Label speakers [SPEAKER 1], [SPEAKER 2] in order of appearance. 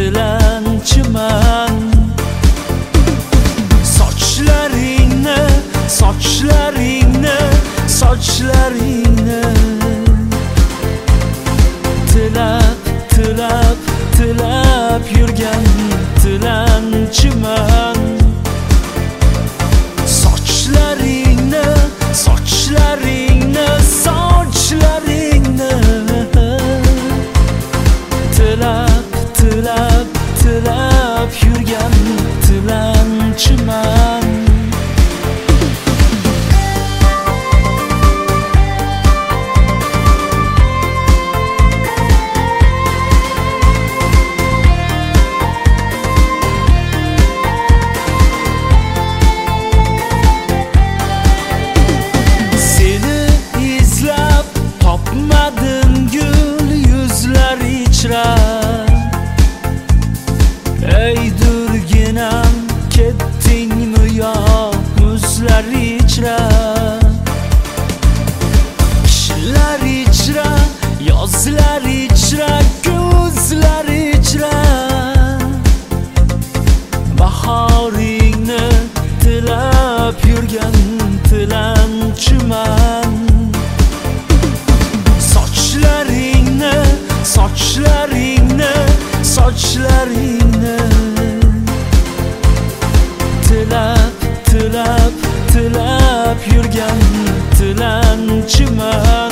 [SPEAKER 1] tilanchiman. Sochlaringni, sochlaringni, sochlaringni tilab, tilab, tilab yurgan tilanchiman. Sochlaringni, sochlaringni, sochlaringni tilab, tilab, tilab yurgan tilanchiman. Topmadim gul yuzlar ichra, ey durginam ketdingmi yo muzlar ichra. Qishlar ichra, yozlar ichra, kuzlar ichra. Bahoringni tilab yurgan tilanchiman. Sochlaringni, sochlaringni, sochlaringni tilab, tilab, tilab yurgan tilanchiman.